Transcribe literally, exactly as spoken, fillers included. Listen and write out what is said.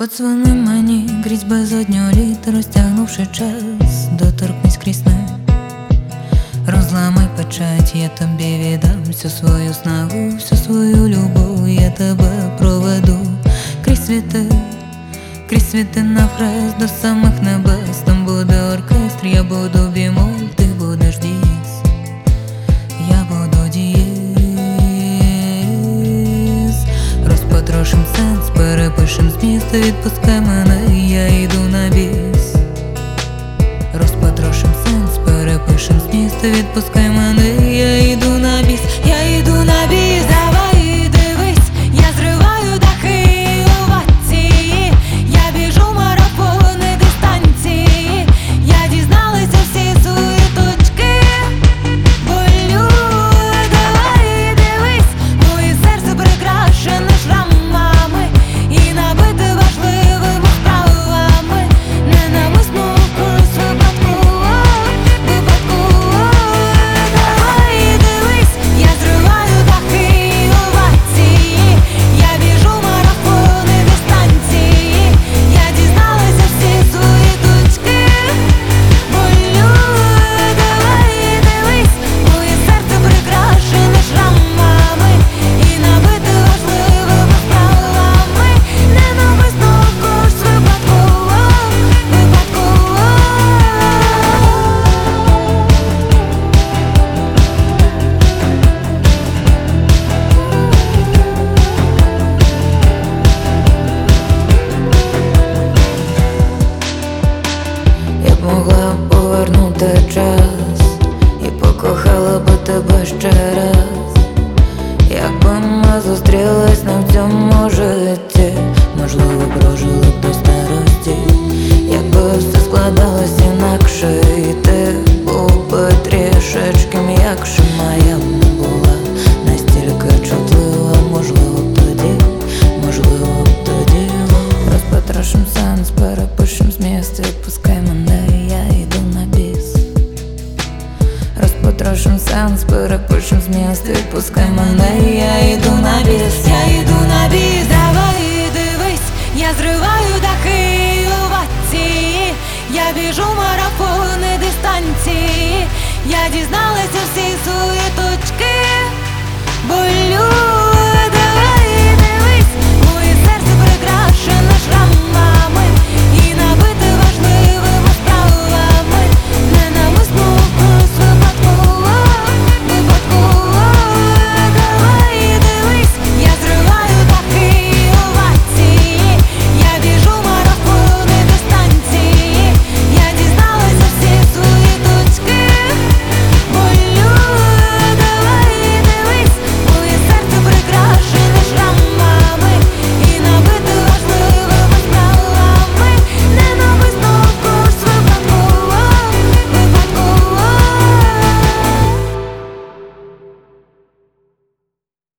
Подзвони мені крізь безодню літ, розтягнувши час, доторкнись крізь сни. Розламай печать, я тобі віддам всю свою снагу, всю свою любов, я тебе проведу крізь світи, крізь світи навхрест до самих небес. Там буде оркестр, я буду бімоль, ти будеш дієс, я буду дієс. Розпотрошим сенс, перепишем зміст, відпускай мене, я йду на біс. Розпотрошим сенс, перепишем зміст, відпускай мене, я йду на біс, я йду на біс. Давай дивись, я зриваю дахи овації, я біжу марафони дистанції, я дізналася всі свої точки болю. Давай дивись, моє серце прикрашене шрамами і набите важливими справами, ненависно вкус випадково, випадково. Давай дивись, я зриваю дахи овації, я біжу марафони дистанції, я дізналася всі свої точки болю. Давай дивись, моє серце прикрашене шрамами і набите важливими справами, ненависно вкус випадково, випадково. Я б могла повернути час і покохала би тебе ще раз. Якби ми зустрілись не в цьому житті, можливо, прожили б до старості. Якби все складалось інакше, і ти був би трішечки м'якше, моя б не була настільки чутлива. Можливо б тоді, можливо б тоді розпотрошим сенс, перепишем зміст, відпускай мене, я йду на біс. Розпотрошим сенс, перепишем зміст, відпускай мене, я йду на біс, я йду на біс. Давай дивись, я зриваю дахи овації, я біжу марафони дистанції, я дізналася всі свої точки болю.